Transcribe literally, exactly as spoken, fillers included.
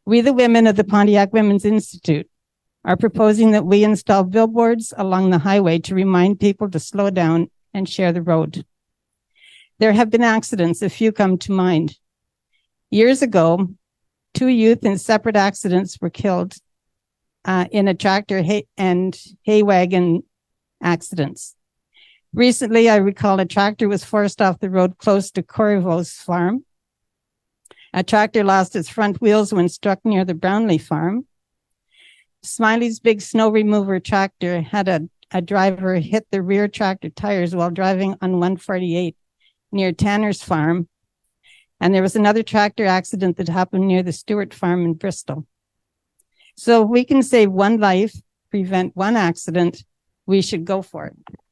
We, the women of the Pontiac Women's Institute, are proposing that we install billboards along the highway to remind people to slow down and share the road. There have been accidents, a few come to mind. Years ago, two youth in separate accidents were killed uh, in a tractor hay- and hay wagon accidents. Recently, I recall a tractor was forced off the road close to Corriveau's farm. A tractor lost its front wheels when struck near the Brownlee farm. Smiley's big snow remover tractor had a, a driver hit the rear tractor tires while driving on one forty-eight near Tanner's farm. And there was another tractor accident that happened near the Stewart farm in Bristol. So if we can save one life, prevent one accident, we should go for it.